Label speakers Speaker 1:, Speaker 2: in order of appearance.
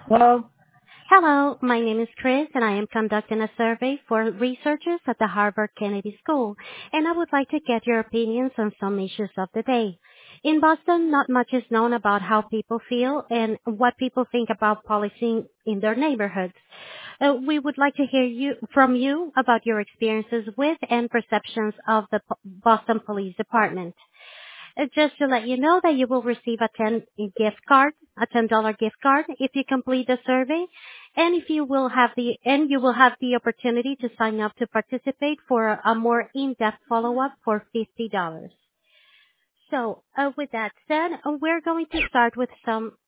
Speaker 1: Well,
Speaker 2: Hello, my name is Chris, and I am conducting a survey for researchers at the Harvard Kennedy School, and I would like to get your opinions on some issues of the day. In Boston, not much is known about how people feel and what people think about policing in their neighborhoods. We would like to hear from you about your experiences with and perceptions of the Boston Police Department. Just to let you know that you will receive a $10 gift card if you complete the survey, and if you will have the and you will have the opportunity to sign up to participate for a more in-depth follow-up for $50. So, with that said, we're going to start with some